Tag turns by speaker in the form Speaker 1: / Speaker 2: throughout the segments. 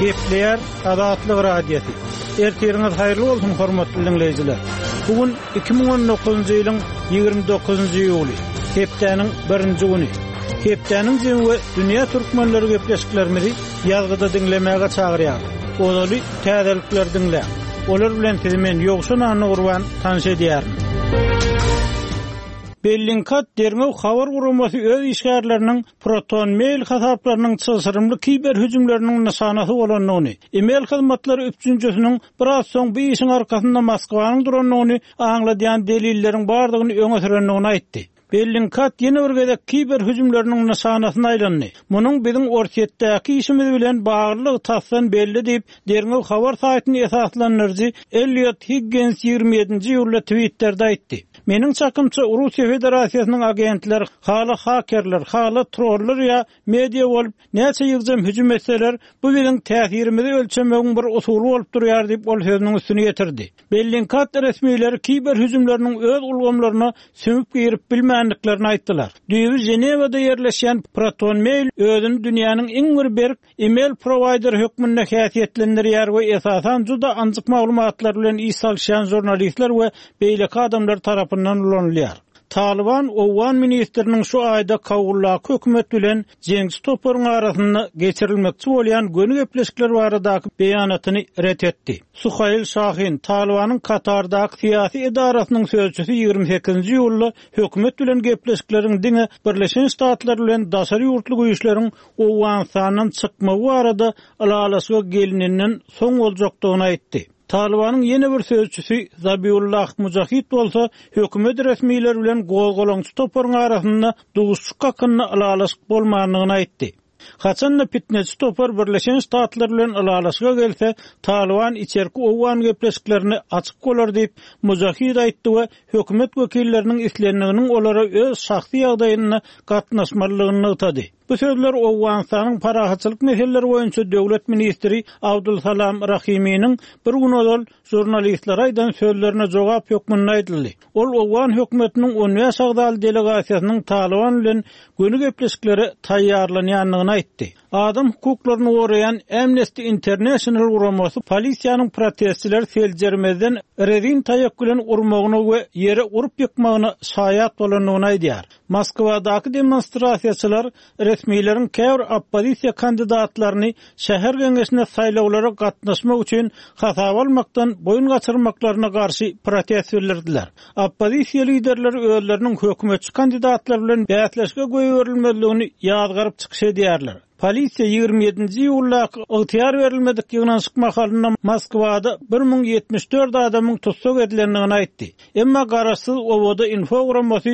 Speaker 1: Kepler Adatlyk radiosu. Ertiriniz hayırlı olsun hormatly dinleyijiler. Bugün 2019-njy ýylyň 29-njy ýuly. Hepdeniň 1-nji güni. Hepdeniň jemgy dünýä türkmenleri gepleşiklerini ýazgyda dinlemäge çagyrýar. Olaly täzelikler dinle. Olar bilen men ýogşun anny gurban tanış edýärim. Bellingcat derňew habar guramasy öz işgärleriniň proton mail hasaplarynyň çysyrymly kiber hüjümleriniň nysanasy bolanyny, email hyzmatlary üçünçüsiniň biraz soň bu işiň arkasynda Moskwanyň duranyny aňladýan delilleriň bardygyny öňe sürendigini aýtdy. Bellingcat ýene bir gezek kiber hüjümleriniň nysanasyna aýlandy. Munyň biziň ortatdaky işimiz bilen baglylygy tasdan belli diýip derňew habar saýtyny esaslandyrjy Elliot Higgins 27-nji ýylda Twitter'da aýtdy. Meniň çakymça Russiýa Federasiýasynyň agentleri, hala hakerler, hala trollar ýa media bolup näçe ýygyjam hüjüm etseler, bu biziň täsirimizi ölçemegiň bir usuly bolup durýar diýip ol sözüniň üstüne ýetirdi. Bellingcat resmiýetleri kiber hüjümleriniň öz ulgamlaryna sömüp girip bilmänliklerini aýtdylar. Düýbi Jenewada ýerleşýän Proton Mail özüni dünýäniň iň berk email provider hökmünde häsiýetlendirýär we esasan juda anjyk maglumatlar bilen ýysalşan jurnalistler we beýleki adamlar tarapyndan ulanylýar. Taliban Owan ministriniň şu aýda Kabullaky hökümet bilen Cengiz Toparyň arasynda geçirilmekçi bolýan gönü gepleşikler baradaky beýanatyny ret etdi. Suhail Şahin, Talibanyň Katardaky syýasy edarasynyň sözçüsi 28-nji ýylda hökümet bilen gepleşikleriň diňe Birleşen Ştatlar bilen daşary ýurtly güýçleriň Owan sanyň çykmagy barada alalasy gelininden soň boljakdygyny aýtdy. Talibanyň ýene bir sözçüsi Zabiullah Mujahid bolsa, hökümet resmiýetleri bilen gol-golaňçy Toparyň arasynda duguşçuk hakyny alalaşyk bolmagyny aýtdy. Haçanna pitneçi Topar Birleşen Ştatlar bilen alalaşyga gelse, Taliban içerki Owan gepleşiklerini açyk bolar diýip Mujahid aýtdy we hökümet wekilleriniň islendiginiň olara öz şahsy ýagdaýyna gatnaşmalygyny ýetdi. Bu sözler Owganstanyň parahatçylyk meseleleri boýunça döwlet ministri Abdulsalam Rahiminiň bir gün ol jurnalistlere aýdan sözlerine jogap hökmünde aýdyldy. Ol Owgan hökümetiniň Uniýa Sagdaly delegasiýasynyň Taliban bilen gönü gepleşikleri taýýarlanýanyny aýtdy. Adam hukuklaryny goraýan Amnesty International guramasy polisiýanyň protestçiler seljermezden redin taýakkylen urmagyny we ýere urup ýykmagyny şaýat bolanyny aýdýar. Moskwadaky demonstrasiýaçylar resmiýetlerin käwr opposisiýa kandidatlaryny şäher geňeşine saýlawlara gatnaşmak üçin hasap almakdan boyun gaçyrmaklaryna garşy protest bildirdiler. Opposisiýa liderleri özleriniň hökümetçi kandidatlar bilen bäsleşge goýberilmezligini ýazgaryp çykyş edýärler. Polisiýa 27-nji ýylda ygtyýar berilmedik ýygnaşyk mahalynda Moskwada 1074 adamyň tutsak edilendigini aýtdy. Emma garaşsyz owada infogramasy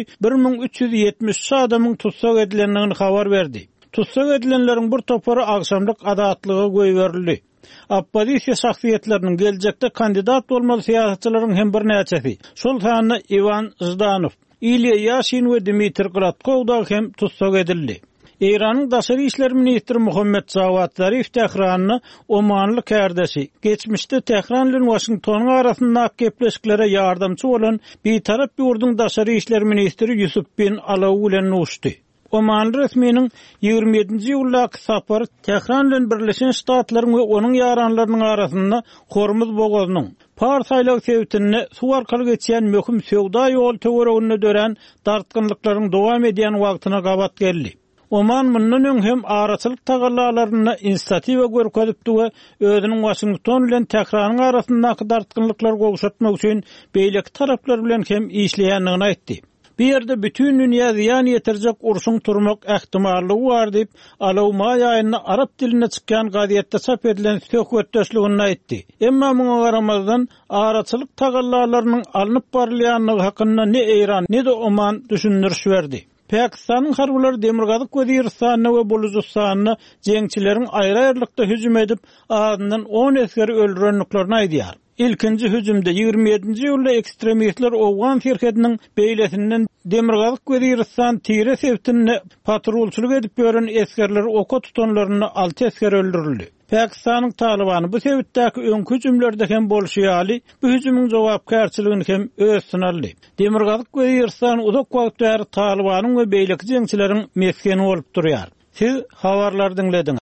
Speaker 1: 1373 adamyň tutsak edilendigini habar berdi. Tutsak edilenleriň bir topary agşamlyk adatlyga goýberildi. Opposisiýa şahsiýetleriniň geljekde kandidat bolmaly syýasatçylaryň hem bir näçesi. Şol sany Ivan Zdanov, Ilya Yashin we Dmitry Gladkov da hem tutsak edildi. İran'ın daşary işler ministri Muhammed Javad Zarif Tehranyny Omanly kärdesi geçmişde Tehran bilen Washington arasynda gepleşiklere ýardamçy bolan bir tarap ýurdun daşary işler ministri Yusuf bin Alaw bilen uşdy. Oman resmiýetiniň 27-nji ýyldaky sapary Tehran bilen Birleşen Ştatlaryň we onuň ýaranlarynyň arasynda Hormuz bogazynyň Pars aýlagy sebäpine suw arkaly geçýän möhüm sowda ýol töweregine dören dartgynlyklaryň dowam edýän wagtyna gabat geldi. Oman mundan öň hem araçylyk tagallalaryna inisiatiwa görkezipdi we özüniň Washington bilen Tehranyň arasyndaky dartgynlyklar gowşatmak üçin beýleki taraplar bilen hem işleýändigini aýtdy. Bir yerde bütün dünya ziyan yetirjek urşun turmak ähtimallygy bar diýip Alaw may aýyna arab diline çykýan gazetde çap edilen söhbetdeşligini aýtdy. Emma muňa garamazdan araçylyk tagallalarynyň alınıp barylýanlygy hakynda ne Iran ne de Oman düşündiriş berdi. Pakistanyň harbylar Demirgazyk we Diristanyny we Buluzistanyny jeňçilerin aýry-aýrylykda hüjüm edip adyndan 10 eskeri öldürenliklerini aýdýar. İlkinji hüjümde 27-nji ýylda ekstremistler Owgan şirketiniň beýlesinden Demirgazyk we Diristan tire sebäpine patrulçylyk edip ýören eskerler oka tutanlaryny 6 esker öldürildi. Pakistanyň Talibany bu sebäpdäki öňkü hüjümlerde hem bolşýaly, bu hüjümüň jogapkärçiligini hem öýsün aldy. Demirgazyk we Diristan uzak wagt bäri Talibanyň we beýleki jeňçileriň meskeni bolup durýar. Siz habarlar dinlediňiz.